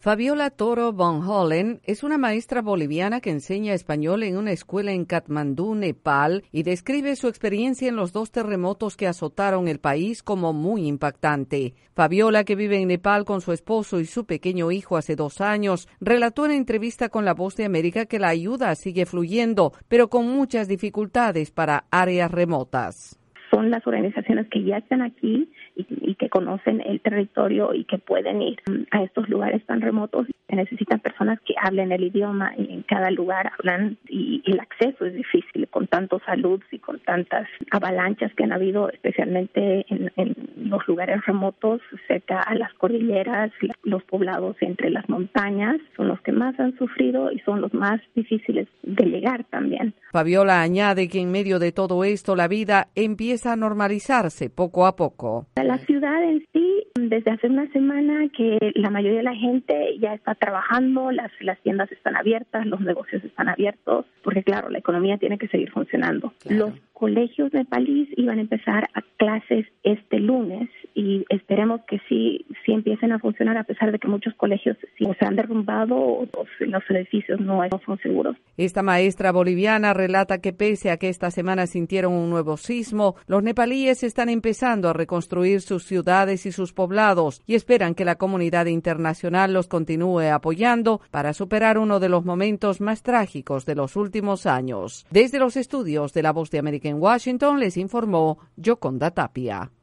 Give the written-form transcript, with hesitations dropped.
Fabiola Toro Van Hollen es una maestra boliviana que enseña español en una escuela en Katmandú, Nepal, y describe su experiencia en los 2 terremotos que azotaron el país como muy impactante. Fabiola, que vive en Nepal con su esposo y su pequeño hijo hace 2 años, relató en entrevista con La Voz de América que la ayuda sigue fluyendo, pero con muchas dificultades para áreas remotas. Son las organizaciones que ya están aquí y que conocen el territorio y que pueden ir a estos lugares tan remotos. Se necesitan personas que hablen el idioma, y en cada lugar hablan y el acceso es difícil con tantos saludos y con tantas avalanchas que han habido, especialmente en los lugares remotos cerca a las cordilleras. Los poblados entre las montañas son los que más han sufrido y son los más difíciles de llegar también. Fabiola añade que en medio de todo esto la vida empieza a normalizarse poco a poco. La ciudad en sí, desde hace una semana que la mayoría de la gente ya está trabajando, las tiendas están abiertas, los negocios están abiertos, porque claro, la economía tiene que seguir funcionando. Claro. Los colegios nepalíes iban a empezar a clases este lunes y esperemos que sí empiecen a funcionar, a pesar de que muchos colegios se han derrumbado o los edificios no son seguros. Esta maestra boliviana relata que pese a que esta semana sintieron un nuevo sismo, los nepalíes están empezando a reconstruir sus ciudades y sus poblados y esperan que la comunidad internacional los continúe apoyando para superar uno de los momentos más trágicos de los últimos años. Desde los estudios de La Voz de América en Washington les informó Yoconda Tapia.